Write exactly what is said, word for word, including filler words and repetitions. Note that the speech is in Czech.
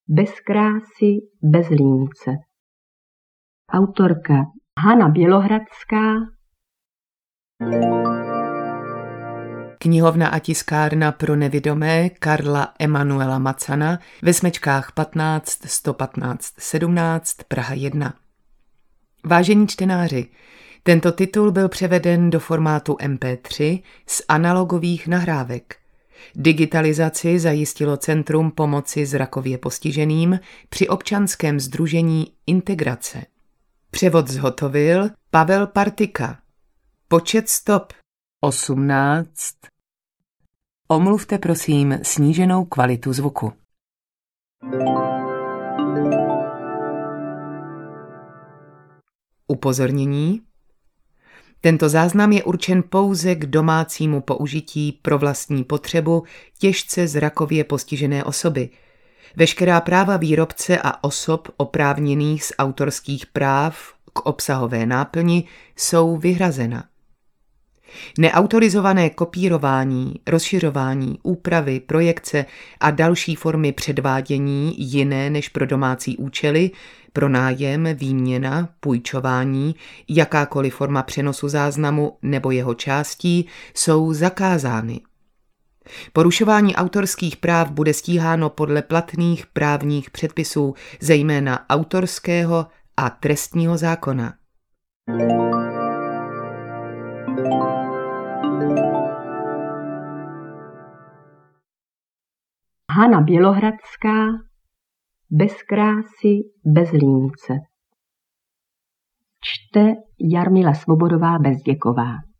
Bez krásy, bez línice. Autorka Hana Bělohradská. Knihovna a tiskárna pro nevidomé Karla Emanuela Macana ve smečkách patnáct sto patnáct sedmnáct Praha jedna. Vážení čtenáři, tento titul byl převeden do formátu em pé tři z analogových nahrávek. Digitalizaci zajistilo Centrum pomoci zrakově postiženým při občanském sdružení Integrace. Převod zhotovil Pavel Partika. Počet stop osmnáct. Omluvte prosím sníženou kvalitu zvuku. Upozornění. Tento záznam je určen pouze k domácímu použití pro vlastní potřebu těžce zrakově postižené osoby. Veškerá práva výrobce a osob oprávněných z autorských práv k obsahové náplni jsou vyhrazena. Neautorizované kopírování, rozšiřování, úpravy, projekce a další formy předvádění jiné než pro domácí účely, pronájem, výměna, půjčování, jakákoliv forma přenosu záznamu nebo jeho částí jsou zakázány. Porušování autorských práv bude stíháno podle platných právních předpisů, zejména autorského a trestního zákona. Hana Bělohradská. Bez krásy, bez línice. Čte Jarmila Svobodová Bezděková.